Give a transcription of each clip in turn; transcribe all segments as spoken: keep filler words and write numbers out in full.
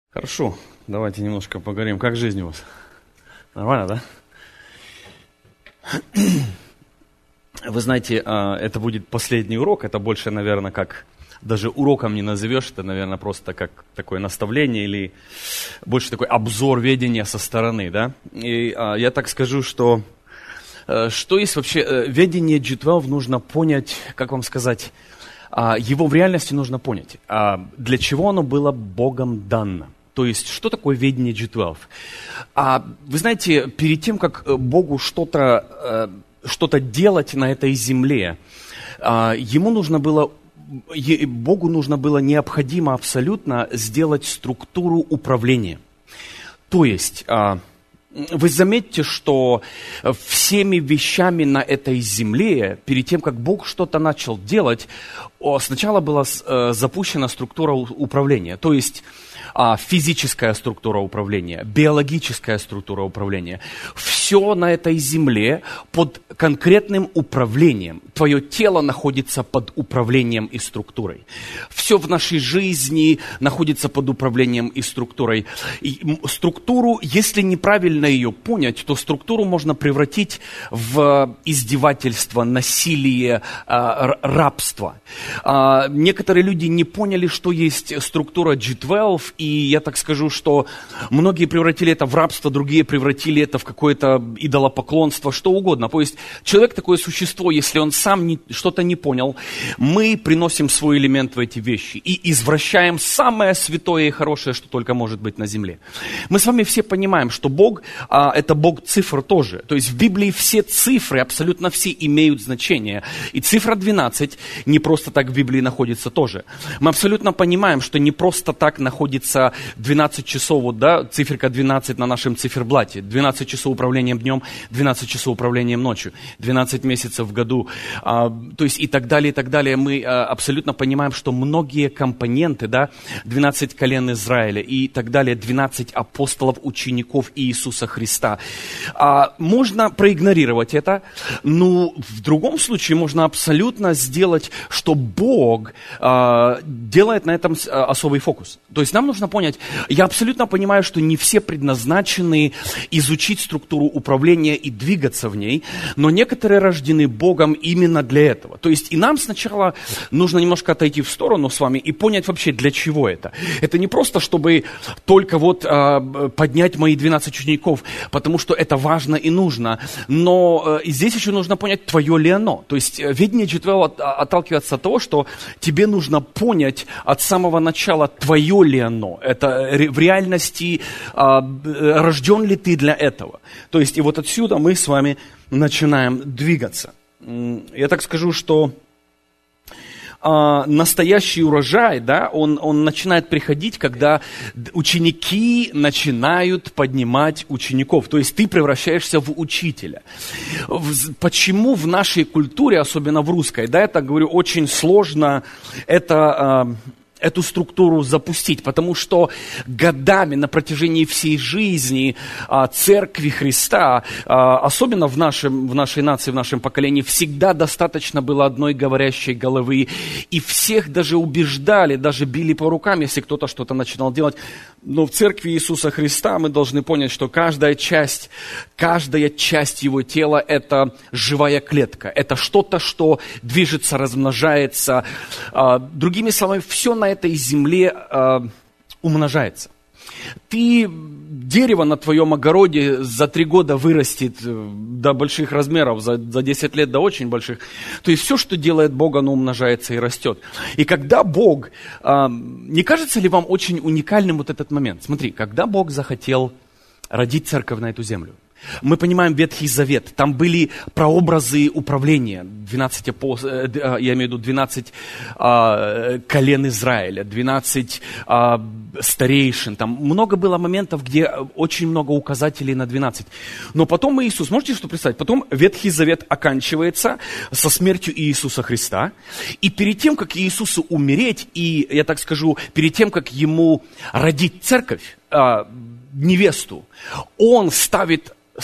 Хорошо, давайте немножко поговорим. Как жизнь у вас? Нормально, да? Вы знаете, это будет последний урок, это больше, наверное, как даже уроком не назовешь, это, наверное, просто как такое наставление или больше такой обзор ведения со стороны, да? И я так скажу, что что есть вообще, ведение джи двенадцать нужно понять, как вам сказать, его в реальности нужно понять, для чего оно было Богом дано. То есть, что такое ведение джи двенадцать? А, вы знаете, перед тем, как Богу что-то, что-то делать на этой земле, ему нужно было, Богу нужно было необходимо абсолютно сделать структуру управления. То есть, вы заметите, что всеми вещами на этой земле, перед тем, как Бог что-то начал делать, сначала была запущена структура управления. То есть, физическая структура управления, биологическая структура управления. Все на этой земле под конкретным управлением. Твое тело находится под управлением и структурой. Все в нашей жизни находится под управлением и структурой. И структуру, если неправильно ее понять, то структуру можно превратить в издевательство, насилие, рабство. Некоторые люди не поняли, что есть структура джи двенадцать, и я так скажу, что многие превратили это в рабство, другие превратили это в какое-то идолопоклонство, что угодно. То есть человек такое существо, если он сам не, что-то не понял, мы приносим свой элемент в эти вещи и извращаем самое святое и хорошее, что только может быть на земле. Мы с вами все понимаем, что Бог, а, это Бог цифр тоже. То есть в Библии все цифры, абсолютно все имеют значение. И цифра двенадцать не просто так в Библии находится тоже. Мы абсолютно понимаем, что не просто так находится двенадцать часов, вот, да, циферка двенадцать на нашем циферблате, двенадцать часов управлением днем, двенадцать часов управлением ночью, двенадцать месяцев в году, а, то есть и так далее, и так далее. Мы а, абсолютно понимаем, что многие компоненты, да, двенадцать колен Израиля и так далее, двенадцать апостолов, учеников Иисуса Христа. А, можно проигнорировать это, но в другом случае можно абсолютно сделать, что Бог а, делает на этом особый фокус. То есть нам нужно понять, я абсолютно понимаю, что не все предназначены изучить структуру управления и двигаться в ней, но некоторые рождены Богом именно для этого. То есть и нам сначала нужно немножко отойти в сторону с вами и понять вообще, для чего это. Это не просто, чтобы только вот э, поднять мои двенадцать учеников, потому что это важно и нужно, но э, здесь еще нужно понять, твое ли оно. То есть ведение джи двенадцать отталкивается от того, что тебе нужно понять от самого начала, твое ли оно. Это в реальности, а, рожден ли ты для этого? То есть, и вот отсюда мы с вами начинаем двигаться. Я так скажу, что а, настоящий урожай, да, он, он начинает приходить, когда ученики начинают поднимать учеников. То есть, ты превращаешься в учителя. Почему в нашей культуре, особенно в русской, да, я так говорю, очень сложно это... А, эту структуру запустить, потому что годами на протяжении всей жизни а, Церкви Христа, а, особенно в, нашем, в нашей нации, в нашем поколении, всегда достаточно было одной говорящей головы, и всех даже убеждали, даже били по рукам, если кто-то что-то начинал делать. Но в Церкви Иисуса Христа мы должны понять, что каждая часть, каждая часть Его тела – это живая клетка, это что-то, что движется, размножается. А, другими словами, все на этой земле э, умножается. Ты, дерево на твоем огороде за три года вырастет до больших размеров, за, за десять лет до очень больших. То есть все, что делает Бог, оно умножается и растет. И когда Бог, э, не кажется ли вам очень уникальным вот этот момент? Смотри, когда Бог захотел родить церковь на эту землю, мы понимаем Ветхий Завет, там были прообразы управления, двенадцать, я имею в виду двенадцать а, колен Израиля, двенадцать а, старейшин, там много было моментов, где очень много указателей на двенадцать. Но потом Иисус, можете что представить, потом Ветхий Завет оканчивается со смертью Иисуса Христа, и перед тем, как Иисусу умереть, и, я так скажу, перед тем, как Ему родить церковь, а, невесту, Он ставит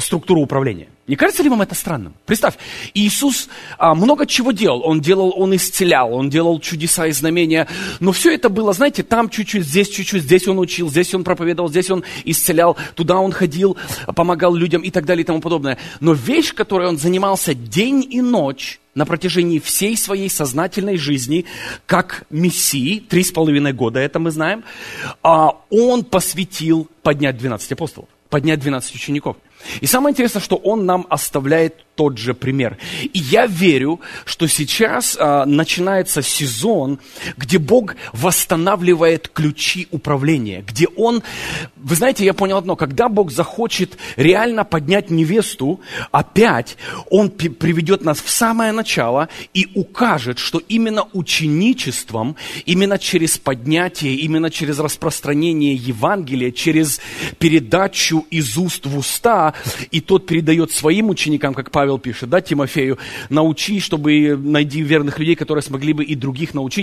структуру управления. Не кажется ли вам это странным? Представь, Иисус а, много чего делал. Он делал, он исцелял, он делал чудеса и знамения. Но все это было, знаете, там чуть-чуть, здесь чуть-чуть, здесь он учил, здесь он проповедовал, здесь он исцелял, туда он ходил, помогал людям и так далее и тому подобное. Но вещь, которой он занимался день и ночь на протяжении всей своей сознательной жизни, как Мессии, три с половиной года, это мы знаем, а, он посвятил поднять двенадцать апостолов, поднять двенадцать учеников. И самое интересное, что он нам оставляет тот же пример. И я верю, что сейчас а, начинается сезон, где Бог восстанавливает ключи управления, где Он, вы знаете, я понял одно, когда Бог захочет реально поднять невесту опять, Он п- приведет нас в самое начало и укажет, что именно ученичеством, именно через поднятие, именно через распространение Евангелия, через передачу из уст в уста, и тот передает своим ученикам, как Павел пишет, да, Тимофею, научи, чтобы найди верных людей, которые смогли бы и других научить.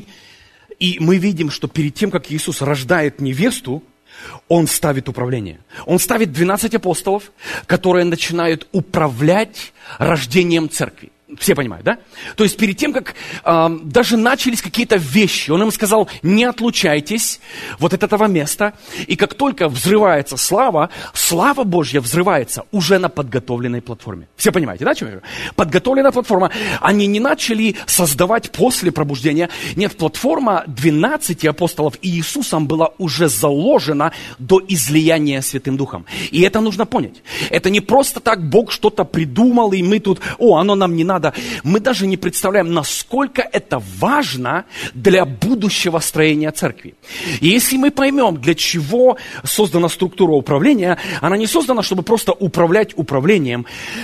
И мы видим, что перед тем, как Иисус рождает невесту, Он ставит управление. Он ставит двенадцать апостолов, которые начинают управлять рождением церкви. Все понимают, да? То есть перед тем, как э, даже начались какие-то вещи, он им сказал, не отлучайтесь вот от этого места. И как только взрывается слава, слава Божья взрывается уже на подготовленной платформе. Все понимаете, да, о чем я говорю? Подготовленная платформа. Они не начали создавать после пробуждения. Нет, платформа двенадцати апостолов и Иисусом была уже заложена до излияния Святым Духом. И это нужно понять. Это не просто так Бог что-то придумал, и мы тут, о, оно нам не надо. Мы даже не представляем, насколько это важно для будущего строения церкви. И если мы поймем, для чего создана структура управления, она не создана, чтобы просто управлять управлением.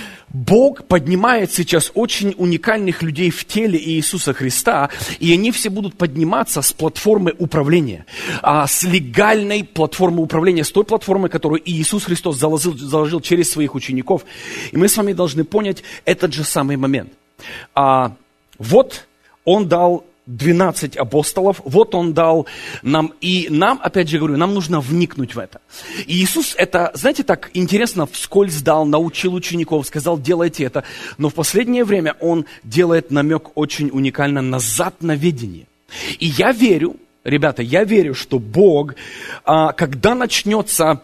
Бог поднимает сейчас очень уникальных людей в теле Иисуса Христа, и они все будут подниматься с платформы управления, с легальной платформы управления, с той платформы, которую Иисус Христос заложил, заложил через своих учеников. И мы с вами должны понять этот же самый момент. А, вот Он дал двенадцать апостолов, вот Он дал нам, и нам, опять же говорю, нам нужно вникнуть в это. И Иисус это, знаете, так интересно вскользь дал, научил учеников, сказал, делайте это, но в последнее время Он делает намек очень уникально на задноведение. И я верю, ребята, я верю, что Бог, когда начнется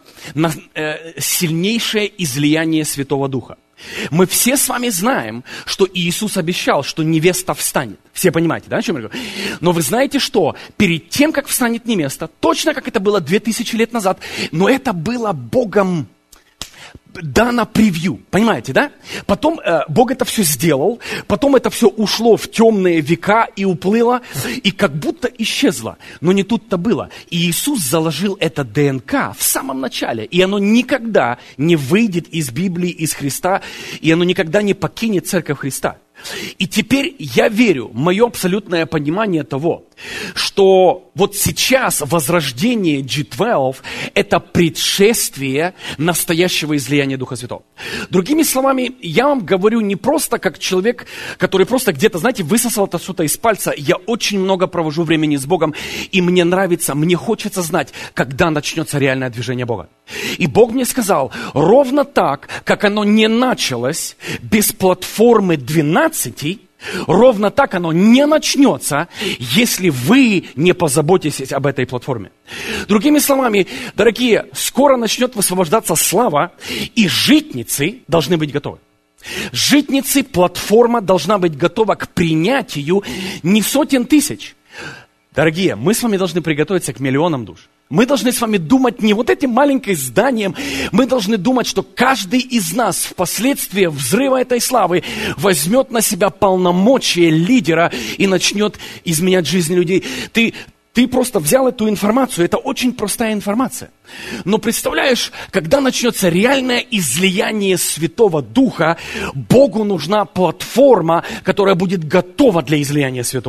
сильнейшее излияние Святого Духа, мы все с вами знаем, что Иисус обещал, что невеста встанет. Все понимаете, да, о чем я говорю? Но вы знаете что? Перед тем, как встанет невеста, точно как это было две тысячи лет назад, но это было Богом дано превью, понимаете, да? Потом э, Бог это все сделал, потом это все ушло в темные века и уплыло, и как будто исчезло. Но не тут-то было. И Иисус заложил это ДНК в самом начале, и оно никогда не выйдет из Библии, из Христа, и оно никогда не покинет Церковь Христа. И теперь я верю, мое абсолютное понимание того, что вот сейчас возрождение джи двенадцать – это предшествие настоящего излияния Духа Святого. Другими словами, я вам говорю не просто как человек, который просто где-то, знаете, высосал это что-то из пальца. Я очень много провожу времени с Богом, и мне нравится, мне хочется знать, когда начнется реальное движение Бога. И Бог мне сказал, ровно так, как оно не началось без платформы двенадцати, ровно так оно не начнется, если вы не позаботитесь об этой платформе. Другими словами, дорогие, скоро начнет высвобождаться слава, и житницы должны быть готовы. Житницы, платформа должна быть готова к принятию не сотен тысяч. Дорогие, мы с вами должны приготовиться к миллионам душ. Мы должны с вами думать не вот этим маленьким зданием, мы должны думать, что каждый из нас впоследствии взрыва этой славы возьмет на себя полномочия лидера и начнет изменять жизнь людей. Ты, ты просто взял эту информацию, это очень простая информация. Но представляешь, когда начнется реальное излияние Святого Духа, Богу нужна платформа, которая будет готова для излияния Святого Духа.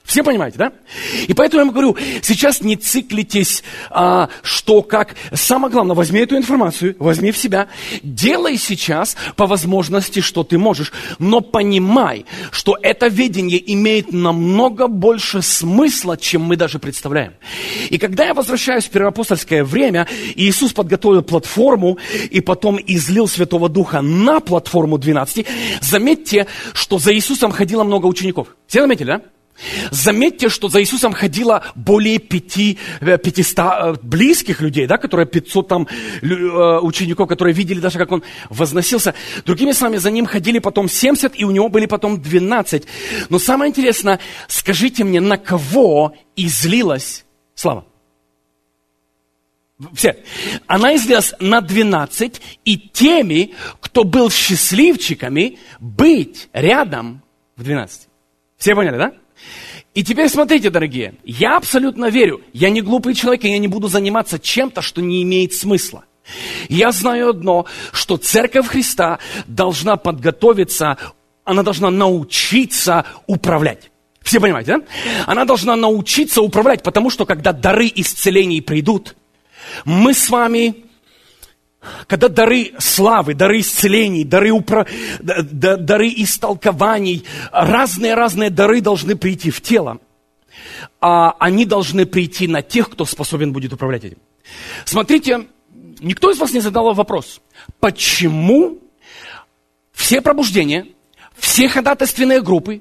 Все понимаете, да? И поэтому я вам говорю, сейчас не циклитесь, а, что как. Самое главное, возьми эту информацию, возьми в себя, делай сейчас по возможности, что ты можешь, но понимай, что это видение имеет намного больше смысла, чем мы даже представляем. И когда я возвращаюсь в первоапостольское время, Иисус подготовил платформу и потом излил Святого Духа на платформу двенадцати, заметьте, что за Иисусом ходило много учеников. Все заметили, да? Заметьте, что за Иисусом ходило более пяти, пятиста близких людей, да, которые пятьсот там учеников, которые видели даже, как он возносился. Другими словами, за ним ходили потом семьдесят, и у него были потом двенадцать. Но самое интересное, скажите мне, на кого излилась слава? Все. Она излилась на двенадцать, и теми, кто был счастливчиками, быть рядом в двенадцати. Все поняли, да? И теперь смотрите, дорогие, я абсолютно верю, я не глупый человек, и я не буду заниматься чем-то, что не имеет смысла. Я знаю одно, что Церковь Христа должна подготовиться, она должна научиться управлять. Все понимаете, да? Она должна научиться управлять, потому что когда дары исцелений придут, мы с вами... Когда дары славы, дары исцелений, дары, упро... дары истолкований, разные-разные дары должны прийти в тело, а они должны прийти на тех, кто способен будет управлять этим. Смотрите, никто из вас не задал вопрос, почему все пробуждения, все ходатайственные группы,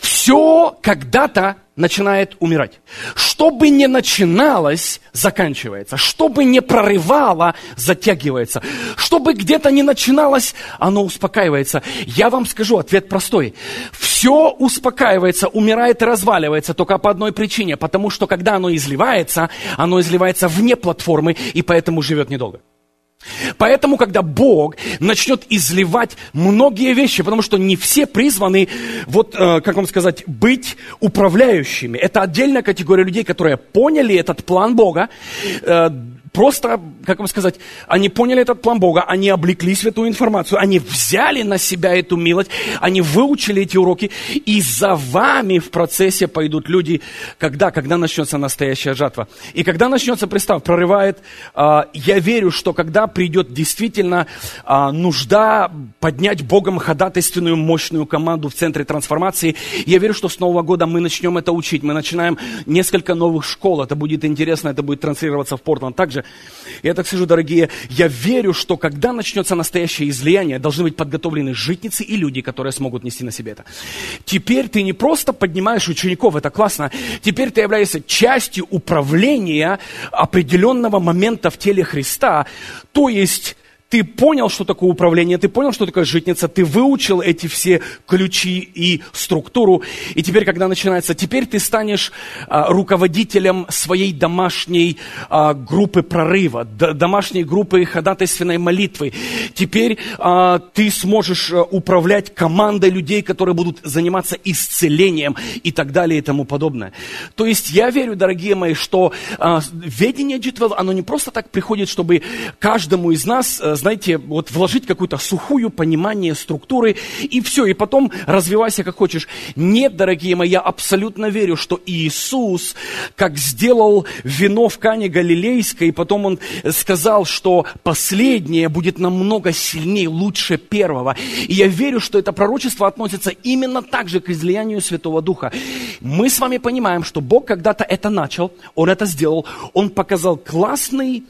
все когда-то начинает умирать. Что бы ни начиналось, заканчивается. Что бы ни прорывало, затягивается. Что бы где-то ни начиналось, оно успокаивается. Я вам скажу, ответ простой. Все успокаивается, умирает и разваливается только по одной причине. Потому что когда оно изливается, оно изливается вне платформы и поэтому живет недолго. Поэтому, когда Бог начнет изливать многие вещи, потому что не все призваны, вот, э, как вам сказать, быть управляющими. Это отдельная категория людей, которые поняли этот план Бога, э, просто, как вам сказать, они поняли этот план Бога, они облеклись в эту информацию, они взяли на себя эту милость, они выучили эти уроки, и за вами в процессе пойдут люди, когда, когда начнется настоящая жатва. И когда начнется, представь, прорывает, э, я верю, что когда придет действительно э, нужда поднять Богом ходатайственную мощную команду в центре трансформации, я верю, что с Нового года мы начнем это учить, мы начинаем несколько новых школ, это будет интересно, это будет транслироваться в Портланд также. Я так скажу, дорогие, я верю, что когда начнется настоящее излияние, должны быть подготовлены житницы и люди, которые смогут нести на себе это. Теперь ты не просто поднимаешь учеников, это классно, теперь ты являешься частью управления определенного момента в теле Христа, то есть... Ты понял, что такое управление, ты понял, что такое житница, ты выучил эти все ключи и структуру. И теперь, когда начинается, теперь ты станешь а, руководителем своей домашней а, группы прорыва, д- домашней группы ходатайственной молитвы. Теперь а, ты сможешь а, управлять командой людей, которые будут заниматься исцелением и так далее и тому подобное. То есть я верю, дорогие мои, что а, ведение джи двенадцать, оно не просто так приходит, чтобы каждому из нас... знаете, вот вложить какое-то сухое понимание структуры, и все, и потом развивайся как хочешь. Нет, дорогие мои, я абсолютно верю, что Иисус, как сделал вино в Кане Галилейской, и потом Он сказал, что последнее будет намного сильнее, лучше первого. И я верю, что это пророчество относится именно так же к излиянию Святого Духа. Мы с вами понимаем, что Бог когда-то это начал, Он это сделал, Он показал классный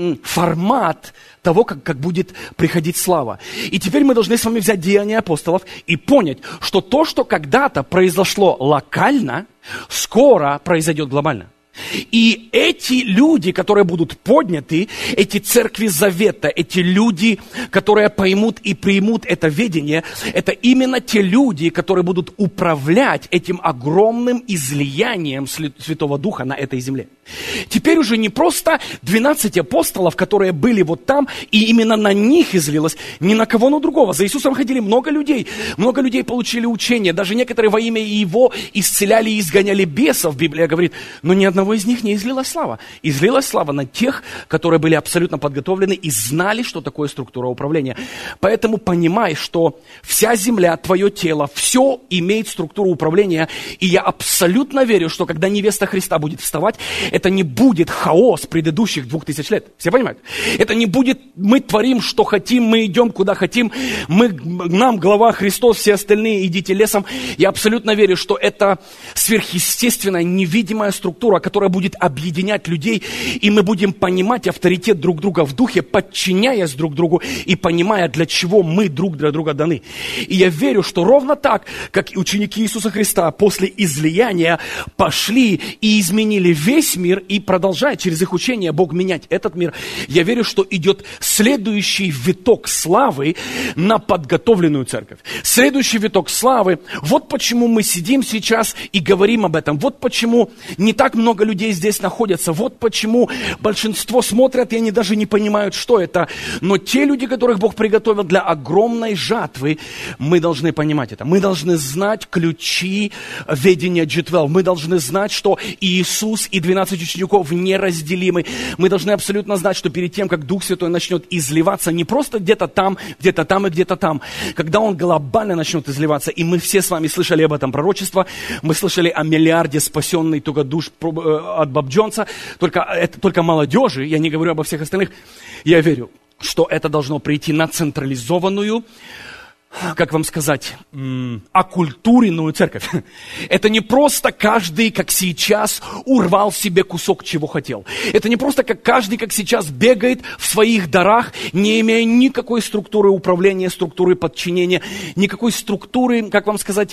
формат того, как, как будет приходить слава. И теперь мы должны с вами взять Деяния апостолов и понять, что то, что когда-то произошло локально, скоро произойдет глобально. И эти люди, которые будут подняты, эти церкви завета, эти люди, которые поймут и примут это видение, это именно те люди, которые будут управлять этим огромным излиянием Святого Духа на этой земле. Теперь уже не просто двенадцать апостолов, которые были вот там, и именно на них излилось, ни на кого, но другого. За Иисусом ходили много людей, много людей получили учение, даже некоторые во имя Его исцеляли и изгоняли бесов, Библия говорит, но ни одного одного из них не излилась слава. Излилась слава на тех, которые были абсолютно подготовлены и знали, что такое структура управления. Поэтому понимай, что вся земля, твое тело, все имеет структуру управления. И я абсолютно верю, что когда невеста Христа будет вставать, это не будет хаос предыдущих двух тысяч лет. Все понимают? Это не будет мы творим, что хотим, мы идем, куда хотим, мы, нам глава Христос, все остальные идите лесом. Я абсолютно верю, что это сверхъестественная, невидимая структура, которая будет объединять людей, и мы будем понимать авторитет друг друга в духе, подчиняясь друг другу и понимая, для чего мы друг для друга даны. И я верю, что ровно так, как и ученики Иисуса Христа после излияния пошли и изменили весь мир, и продолжая через их учение Бог менять этот мир, я верю, что идет следующий виток славы на подготовленную церковь. Следующий виток славы. Вот почему мы сидим сейчас и говорим об этом. Вот почему не так много людей здесь находятся. Вот почему большинство смотрят, и они даже не понимают, что это. Но те люди, которых Бог приготовил для огромной жатвы, мы должны понимать это. Мы должны знать ключи ведения джи двенадцать. Мы должны знать, что Иисус и двенадцать учеников неразделимы. Мы должны абсолютно знать, что перед тем, как Дух Святой начнет изливаться, не просто где-то там, где-то там и где-то там, когда Он глобально начнет изливаться, и мы все с вами слышали об этом пророчество, мы слышали о миллиарде спасенной только душ от Боб Джонса, только, это только молодежи, я не говорю обо всех остальных, я верю, что это должно прийти на централизованную, как вам сказать, оккультуренную церковь. Это не просто каждый, как сейчас, урвал себе кусок, чего хотел. Это не просто как каждый, как сейчас, бегает в своих дарах, не имея никакой структуры управления, структуры подчинения, никакой структуры, как вам сказать,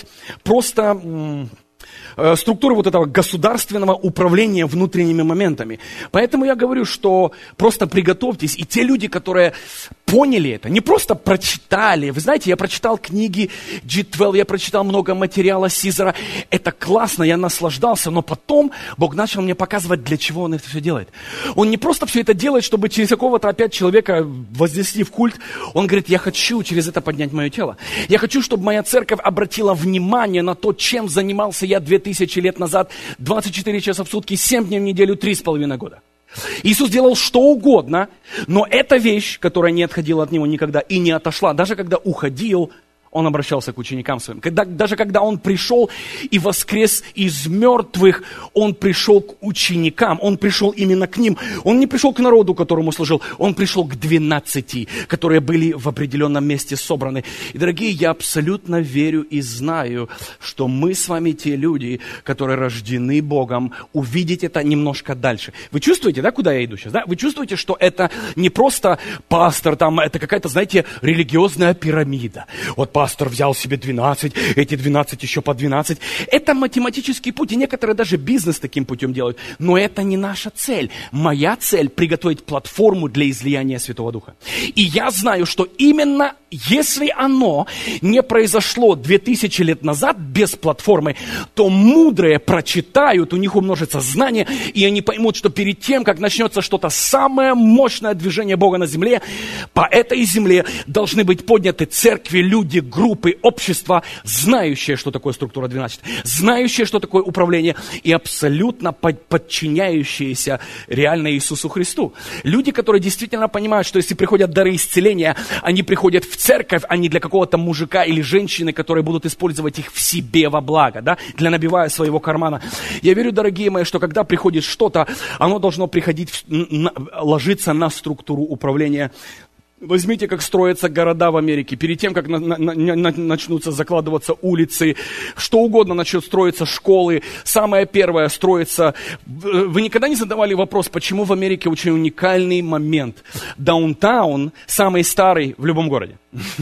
просто структуры вот этого государственного управления внутренними моментами. Поэтому я говорю, что просто приготовьтесь. И те люди, которые поняли это, не просто прочитали. Вы знаете, я прочитал книги джи двенадцать, я прочитал много материала Сизера. Это классно, я наслаждался. Но потом Бог начал мне показывать, для чего Он это все делает. Он не просто все это делает, чтобы через какого-то опять человека вознесли в культ. Он говорит, я хочу через это поднять мое тело. Я хочу, чтобы моя церковь обратила внимание на то, чем занимался я две тысячи лет назад, двадцать четыре часа в сутки, семь дней в неделю, три с половиной года. Иисус делал что угодно, но эта вещь, которая не отходила от Него никогда и не отошла, даже когда уходил, Он обращался к ученикам своим. Когда, даже когда Он пришел и воскрес из мертвых, Он пришел к ученикам, Он пришел именно к ним. Он не пришел к народу, которому служил, Он пришел к двенадцати, которые были в определенном месте собраны. И, дорогие, я абсолютно верю и знаю, что мы с вами те люди, которые рождены Богом, увидеть это немножко дальше. Вы чувствуете, да, куда я иду сейчас? Да? Вы чувствуете, что это не просто пастор, там, это какая-то, знаете, религиозная пирамида. Вот пастор взял себе двенадцать, эти двенадцать еще по двенадцать. Это математический путь, и некоторые даже бизнес таким путем делают. Но это не наша цель. Моя цель – приготовить платформу для излияния Святого Духа. И я знаю, что именно если оно не произошло две тысячи лет назад без платформы, то мудрые прочитают, у них умножится знание, и они поймут, что перед тем, как начнется что-то самое мощное движение Бога на земле, по этой земле должны быть подняты церкви, люди, группы, общества, знающие, что такое структура двенадцать, знающие, что такое управление, и абсолютно подчиняющиеся реально Иисусу Христу. Люди, которые действительно понимают, что если приходят дары исцеления, они приходят в церковь, а не для какого-то мужика или женщины, которые будут использовать их в себе во благо, да, для набивая своего кармана. Я верю, дорогие мои, что когда приходит что-то, оно должно приходить, в, на, ложиться на структуру управления. Возьмите, как строятся города в Америке. Перед тем, как на, на, на, начнутся закладываться улицы, что угодно начнет строиться школы. Самое первое строится... Вы никогда не задавали вопрос, почему в Америке очень уникальный момент? Даунтаун самый старый в любом городе.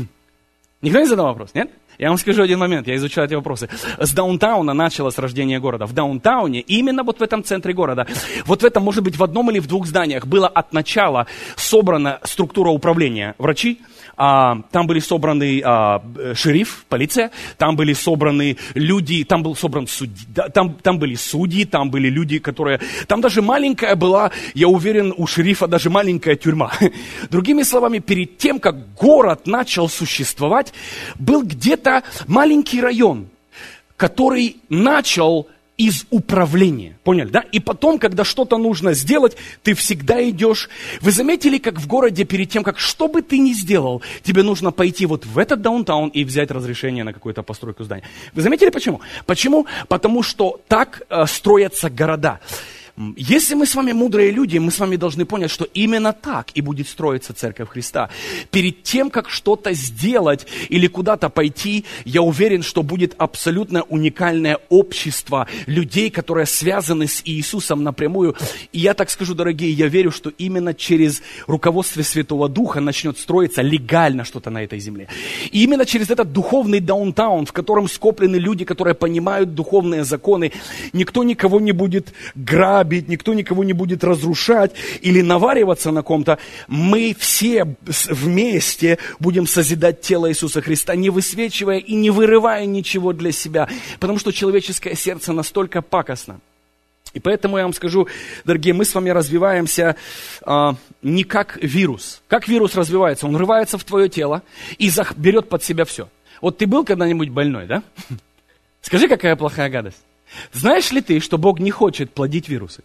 Никто не задал вопрос, нет? Я вам скажу один момент, я изучал эти вопросы. С даунтауна началось рождение города. В даунтауне, именно вот в этом центре города, вот в этом, может быть, в одном или в двух зданиях была от начала собрана структура управления. Врачи, а, там были собраны а, шериф, полиция, там были собраны люди, там был собран судьи, там, там были судьи, там были люди, которые... Там даже маленькая была, я уверен, у шерифа даже маленькая тюрьма. Другими словами, перед тем, как город начал существовать, был где-то маленький район, который начал из управления. Поняли, да? И потом, когда что-то нужно сделать, ты всегда идешь. Вы заметили, как в городе перед тем, как что бы ты ни сделал, тебе нужно пойти вот в этот даунтаун и взять разрешение на какую-то постройку здания. Вы заметили почему? Почему? Потому что так э, строятся города. Если мы с вами мудрые люди, мы с вами должны понять, что именно так и будет строиться Церковь Христа. Перед тем, как что-то сделать или куда-то пойти, я уверен, что будет абсолютно уникальное общество людей, которые связаны с Иисусом напрямую. И я так скажу, дорогие, я верю, что именно через руководство Святого Духа начнет строиться легально что-то на этой земле. И именно через этот духовный даунтаун, в котором скоплены люди, которые понимают духовные законы, никто никого не будет грабить, никто никого не будет разрушать или навариваться на ком-то. Мы все вместе будем созидать тело Иисуса Христа, не высвечивая и не вырывая ничего для себя, потому что человеческое сердце настолько пакостно. И поэтому я вам скажу, дорогие, мы с вами развиваемся а, не как вирус. Как вирус развивается? Он рывается в твое тело и зах- берет под себя все. Вот ты был когда-нибудь больной, да? Скажи, какая плохая гадость. Знаешь ли ты, что Бог не хочет плодить вирусы?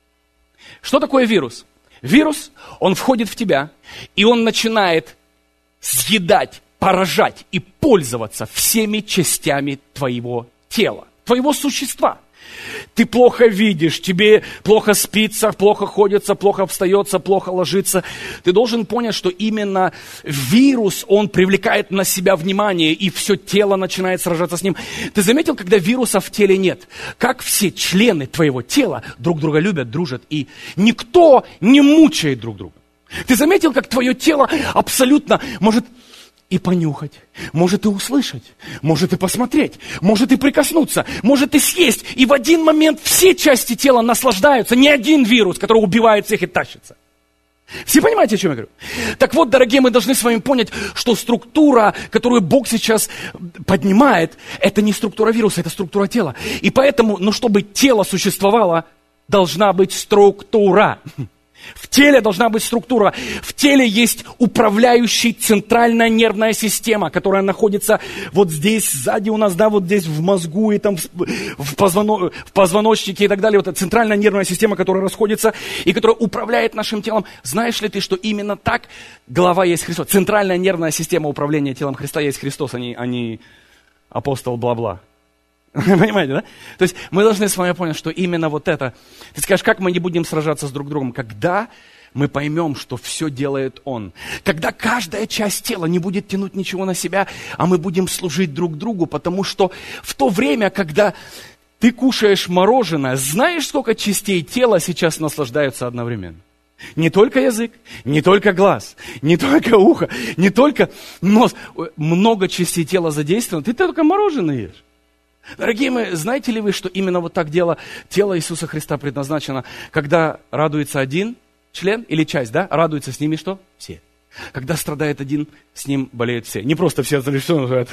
Что такое вирус? Вирус, он входит в тебя, и он начинает съедать, поражать и пользоваться всеми частями твоего тела, твоего существа. Ты плохо видишь, тебе плохо спится, плохо ходится, плохо встается, плохо ложится. Ты должен понять, что именно вирус, он привлекает на себя внимание, и все тело начинает сражаться с ним. Ты заметил, когда вируса в теле нет, как все члены твоего тела друг друга любят, дружат, и никто не мучает друг друга. Ты заметил, как твое тело абсолютно может и понюхать, может и услышать, может и посмотреть, может и прикоснуться, может и съесть. И в один момент все части тела наслаждаются, не один вирус, который убивает всех и тащится. Все понимаете, о чем я говорю? Так вот, дорогие, мы должны с вами понять, что структура, которую Бог сейчас поднимает, это не структура вируса, это структура тела. И поэтому, ну, чтобы тело существовало, должна быть структура. В теле должна быть структура. В теле есть управляющая центральная нервная система, которая находится вот здесь, сзади у нас, да, вот здесь в мозгу и там в, в, позвоно, в позвоночнике и так далее. Вот эта центральная нервная система, которая расходится и которая управляет нашим телом. Знаешь ли ты, что именно так голова есть Христос? Центральная нервная система управления телом Христа есть Христос, а не, а не апостол бла-бла. Понимаете, да? То есть мы должны с вами понять, что именно вот это. Ты скажешь, как мы не будем сражаться с друг другом? Когда мы поймем, что все делает Он. Когда каждая часть тела не будет тянуть ничего на себя, а мы будем служить друг другу, потому что в то время, когда ты кушаешь мороженое, знаешь, сколько частей тела сейчас наслаждаются одновременно? Не только язык, не только глаз, не только ухо, не только нос. Много частей тела задействовано. Ты только мороженое ешь. Дорогие мои, знаете ли вы, что именно вот так дело, тело Иисуса Христа предназначено, когда радуется один член или часть, да, радуется с ними что? Все. Когда страдает один, с ним болеют все. Не просто все говорят,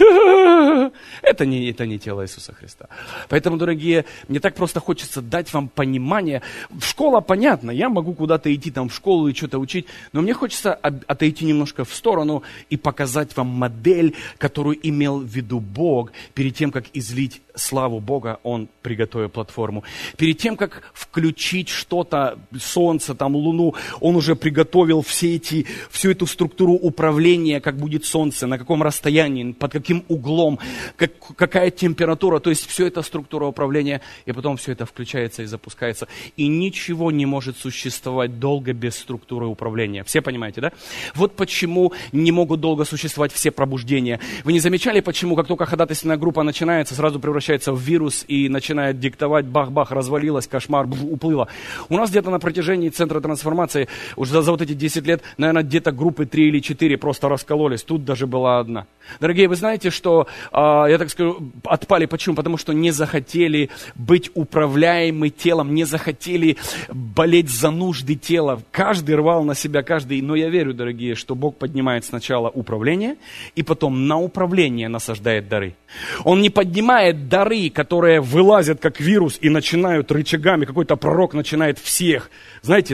это не, это не тело Иисуса Христа. Поэтому, дорогие, мне так просто хочется дать вам понимание. Школа, понятно, я могу куда-то идти там в школу и что-то учить, но мне хочется отойти немножко в сторону и показать вам модель, которую имел в виду Бог перед тем, как излить славу Бога, Он приготовил платформу. Перед тем, как включить что-то, солнце, там, луну, Он уже приготовил все эти, всю эту структуру управления, как будет солнце, на каком расстоянии, под каким углом, как, какая температура, то есть все это структура управления, и потом все это включается и запускается. И ничего не может существовать долго без структуры управления. Все понимаете, да? Вот почему не могут долго существовать все пробуждения. Вы не замечали, почему, как только ходатайственная группа начинается, сразу превращается в вирус и начинает диктовать, бах-бах, развалилась, кошмар, бф, уплыла. У нас где-то на протяжении центра трансформации, уже за, за вот эти десять лет, наверное, где-то группы три или четыре просто раскололись. Тут даже была одна. Дорогие, вы знаете, что, э, я так скажу, отпали. Почему? Потому что не захотели быть управляемы телом, не захотели болеть за нужды тела. Каждый рвал на себя, каждый. Но я верю, дорогие, что Бог поднимает сначала управление, и потом на управление насаждает дары. Он не поднимает дары, которые вылазят как вирус и начинают рычагами. Какой-то пророк начинает всех, знаете, там,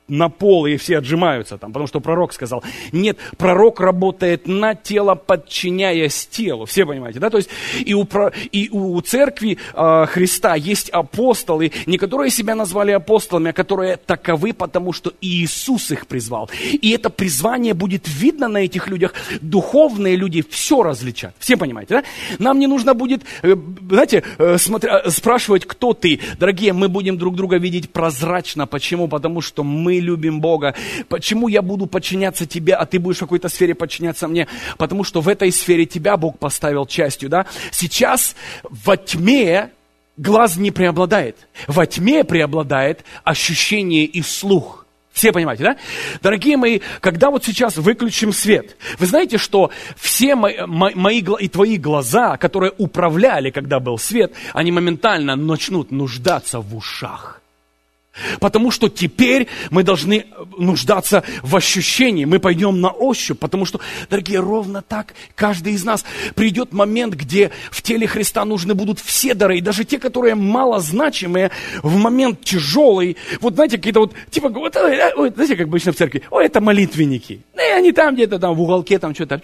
на пол, и все отжимаются там, потому что пророк сказал. Нет, пророк работает на тело, подчиняясь телу. Все понимаете, да? То есть и у, и у церкви э, Христа есть апостолы, не которые себя назвали апостолами, а которые таковы, потому что Иисус их призвал. И это призвание будет видно на этих людях. Духовные люди все различат. Все понимаете, да? Нам не нужно будет, э, знаете, э, смотря, спрашивать, кто ты. Дорогие, мы будем друг друга видеть прозрачно. Почему? Потому что мы любим Бога. Почему я буду подчиняться тебе, а ты будешь в какой-то сфере подчиняться мне? Потому что в этой сфере тебя Бог поставил частью, да? Сейчас во тьме глаз не преобладает. Во тьме преобладает ощущение и слух. Все понимаете, да? Дорогие мои, когда вот сейчас выключим свет, вы знаете, что все мои, мои и твои глаза, которые управляли, когда был свет, они моментально начнут нуждаться в ушах. Потому что теперь мы должны нуждаться в ощущении, мы пойдем на ощупь, потому что, дорогие, ровно так каждый из нас придет момент, где в теле Христа нужны будут все дары, и даже те, которые малозначимые, в момент тяжелый, вот знаете, какие-то вот, типа, вот, ой, знаете, как обычно в церкви, ой, это молитвенники, и они там где-то там в уголке, там что-то,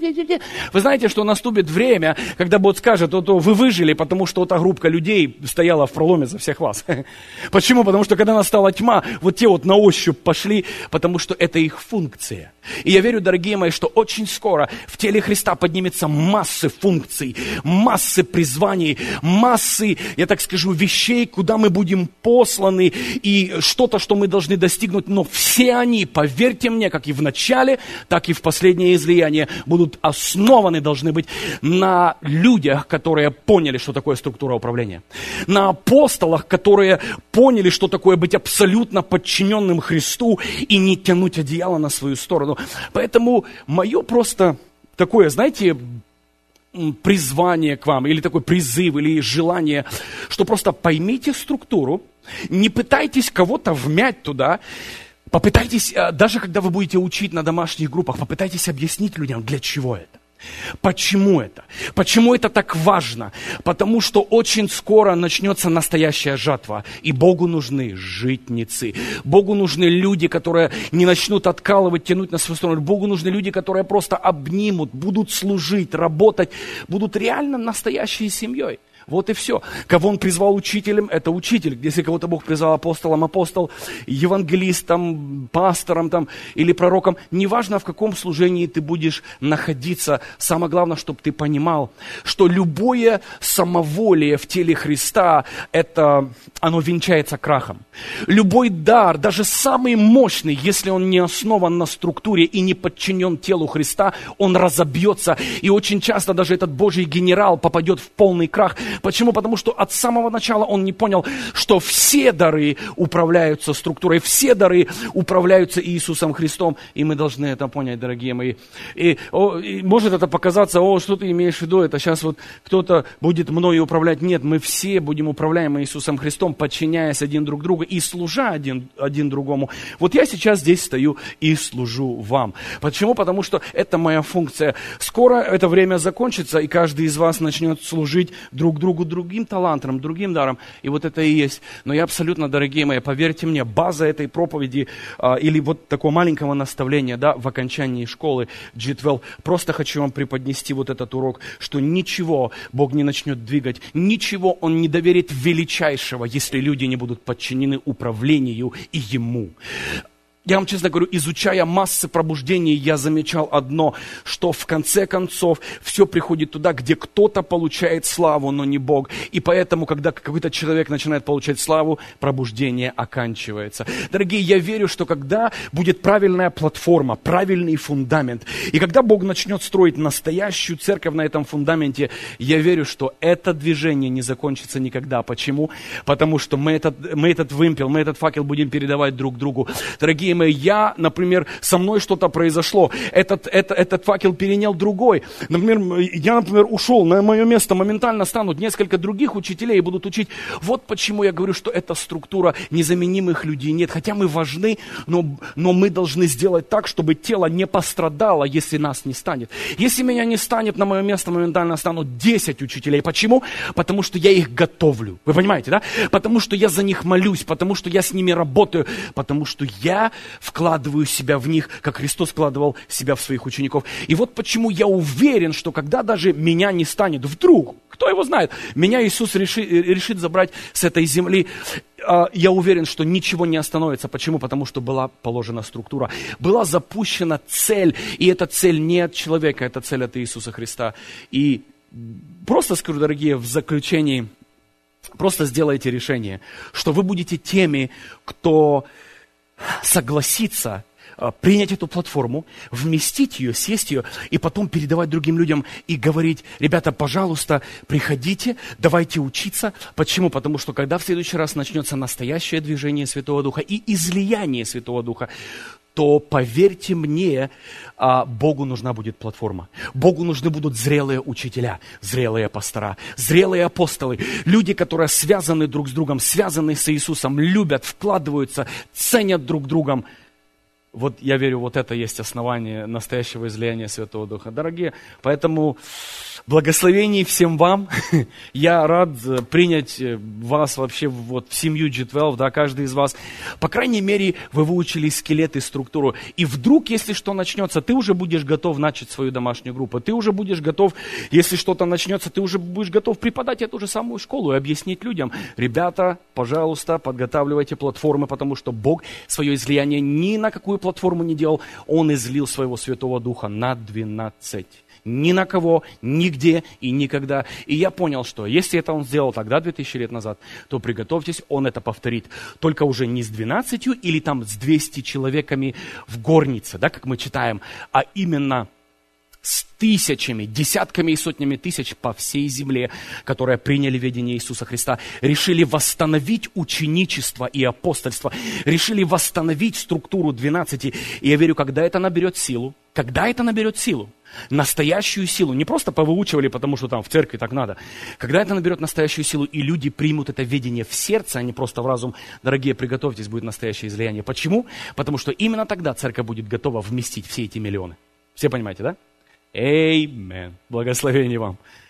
вы знаете, что наступит время, когда Бог скажет, вот вы выжили, потому что эта группа людей стояла в проломе за всех вас. Почему? Потому что когда настала тьма, вот те вот на ощупь пошли, потому что это их функция. И я верю, дорогие мои, что очень скоро в теле Христа поднимется массы функций, массы призваний, массы, я так скажу, вещей, куда мы будем посланы, и что-то, что мы должны достигнуть, но все они, поверьте мне, как и в начале, так и в последнее излияние, будут основаны, должны быть на людях, которые поняли, что такое структура управления, на апостолах, которые поняли, что такое быть абсолютно подчиненным Христу и не тянуть одеяло на свою сторону. Поэтому мое просто такое, знаете, призвание к вам, или такой призыв, или желание, что просто поймите структуру, не пытайтесь кого-то вмять туда, попытайтесь, даже когда вы будете учить на домашних группах, попытайтесь объяснить людям, для чего это. Почему это? Почему это так важно? Потому что очень скоро начнется настоящая жатва, и Богу нужны житницы. Богу нужны люди, которые не начнут откалывать, тянуть на свою сторону. Богу нужны люди, которые просто обнимут, будут служить, работать, будут реально настоящей семьей. Вот и все. Кого Он призвал учителем, это учитель. Если кого-то Бог призвал апостолом, апостол, евангелистом, пастором там, или пророком, неважно, в каком служении ты будешь находиться, самое главное, чтобы ты понимал, что любое самоволие в теле Христа, это, оно венчается крахом. Любой дар, даже самый мощный, если он не основан на структуре и не подчинен телу Христа, он разобьется. И очень часто даже этот Божий генерал попадет в полный крах. Почему? Потому что от самого начала он не понял, что все дары управляются структурой, все дары управляются Иисусом Христом, и мы должны это понять, дорогие мои. И, о, и может это показаться, о, что ты имеешь в виду, это сейчас вот кто-то будет мною управлять. Нет, мы все будем управляемы Иисусом Христом, подчиняясь один друг другу и служа один, один другому. Вот я сейчас здесь стою и служу вам. Почему? Потому что это моя функция. Скоро это время закончится, и каждый из вас начнет служить друг другу, другим талантом, другим даром. И вот это и есть. Но я абсолютно, дорогие мои, поверьте мне, база этой проповеди а, или вот такого маленького наставления, да, в окончании школы джи двенадцать, просто хочу вам преподнести вот этот урок, что ничего Бог не начнет двигать, ничего Он не доверит величайшего, если люди не будут подчинены управлению и Ему. Я вам честно говорю, изучая массы пробуждений, я замечал одно, что в конце концов все приходит туда, где кто-то получает славу, но не Бог. И поэтому, когда какой-то человек начинает получать славу, пробуждение оканчивается. Дорогие, я верю, что когда будет правильная платформа, правильный фундамент, и когда Бог начнет строить настоящую церковь на этом фундаменте, я верю, что это движение не закончится никогда. Почему? Потому что мы этот, мы этот вымпел, мы этот факел будем передавать друг другу. Дорогие, темы, я, например, со мной что-то произошло, этот, это, этот факел перенял другой. Например, я, например, ушел, на мое место моментально станут несколько других учителей и будут учить. Вот почему я говорю, что эта структура незаменимых людей нет. Хотя мы важны, но, но мы должны сделать так, чтобы тело не пострадало, если нас не станет. Если меня не станет, на мое место моментально станут десять учителей. Почему? Потому что я их готовлю. Вы понимаете, да? Потому что я за них молюсь, потому что я с ними работаю, потому что я вкладываю себя в них, как Христос вкладывал себя в своих учеников. И вот почему я уверен, что когда даже меня не станет, вдруг, кто его знает, меня Иисус реши, решит забрать с этой земли, я уверен, что ничего не остановится. Почему? Потому что была положена структура, была запущена цель, и эта цель не от человека, это цель от Иисуса Христа. И просто скажу, дорогие, в заключении, просто сделайте решение, что вы будете теми, кто согласится принять эту платформу, вместить ее, съесть ее, и потом передавать другим людям и говорить: ребята, пожалуйста, приходите, давайте учиться. Почему? Потому что когда в следующий раз начнется настоящее движение Святого Духа и излияние Святого Духа, то, поверьте мне, Богу нужна будет платформа. Богу нужны будут зрелые учителя, зрелые пастора, зрелые апостолы, люди, которые связаны друг с другом, связаны с Иисусом, любят, вкладываются, ценят друг другом. Вот я верю, вот это есть основание настоящего излияния Святого Духа. Дорогие, поэтому благословений всем вам. Я рад принять вас вообще вот в семью джи двенадцать, да, каждый из вас. По крайней мере, вы выучили скелет и структуру. И вдруг, если что начнется, ты уже будешь готов начать свою домашнюю группу. Ты уже будешь готов, если что-то начнется, ты уже будешь готов преподать эту же самую школу и объяснить людям: ребята, пожалуйста, подготавливайте платформы, потому что Бог свое излияние ни на какую платформу не делал. Он излил своего Святого Духа на двенадцать. Ни на кого, нигде и никогда. И я понял, что если это он сделал тогда, две тысячи лет назад, то приготовьтесь, он это повторит. Только уже не с двенадцатью или там с двумястами человеками в горнице, да, как мы читаем, а именно с тысячами, десятками и сотнями тысяч по всей земле, которые приняли ведение Иисуса Христа, решили восстановить ученичество и апостольство, решили восстановить структуру двенадцати. И я верю, когда это наберет силу, когда это наберет силу, настоящую силу, не просто повыучивали, потому что там в церкви так надо, когда это наберет настоящую силу, и люди примут это видение в сердце, а не просто в разум, дорогие, приготовьтесь, будет настоящее излияние. Почему? Потому что именно тогда церковь будет готова вместить все эти миллионы. Все понимаете, да? Amen. Благословение вам.